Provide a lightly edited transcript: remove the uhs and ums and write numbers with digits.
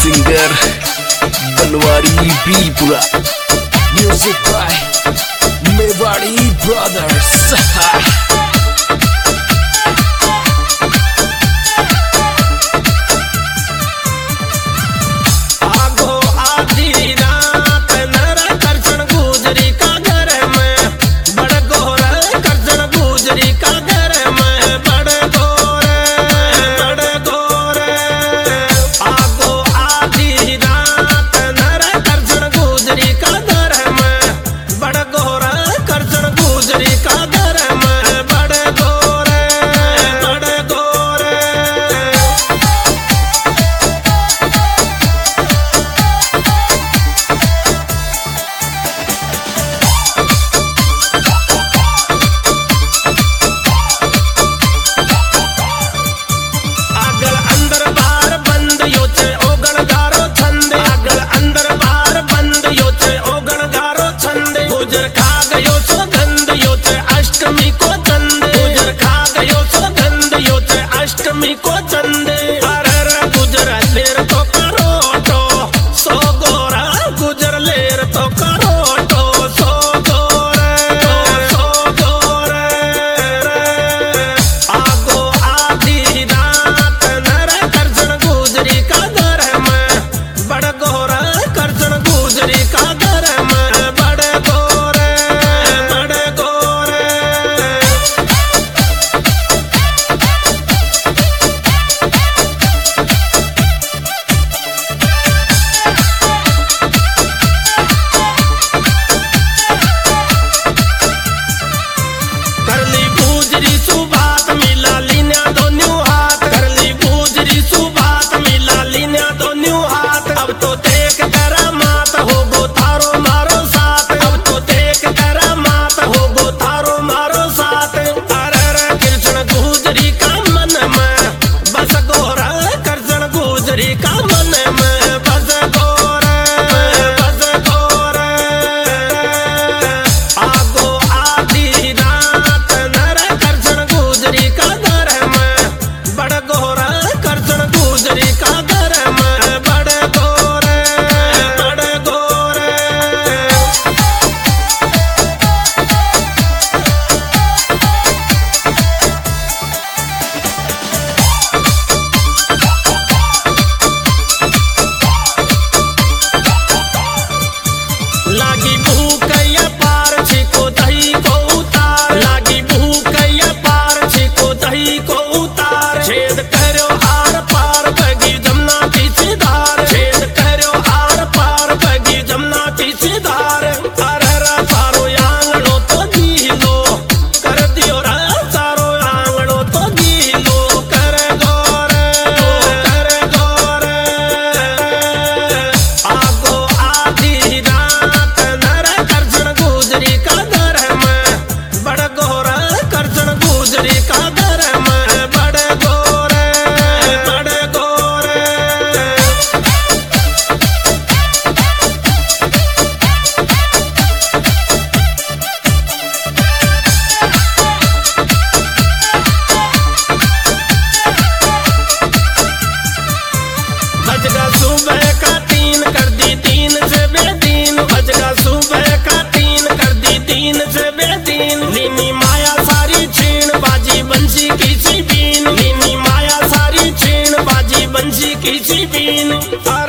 Singer Banwari बीपुरा। Music by Mewari brothers. Ashtami को चंदे अरर गुजर लेर तो करोटो सो गोरा गुजर लेर तो करोटो सो गोरे आगो आधी रात नर करजन गुजरी का घर में बड़ गोरा करजन गुजरी का घर में बड़ गोरे का मन में बस गोरे आगो आधी रात नर करजन गुजरी का घर में बड़ गोरा करजन गुजरी का घर में बड़ गोरे लागी भूख या पार छिको दही को उतार लागी भूख या पार छिको दही को उतार छेद करो आर पार बगी जमुना की सीधार छेद करो आर पार बगी जमुना की सीधार अररा सारो आंगणो तो गीलो कर दियो रा सारो आंगणो तो गीलो कर गोरे आगो आधी रात गुजरी का घर में बड़ गोरा करजन गुजरी का घर में बड़ गोरे बजगा सुबह का 3 कर दी 3 से बेदीन बजगा सुबह का 3 कर दी 3 से बेदीन लीनी माया सारी छीन बाजी बंसी की सी बीन लीनी माया सारी छीन बाजी बंसी की सी बीन।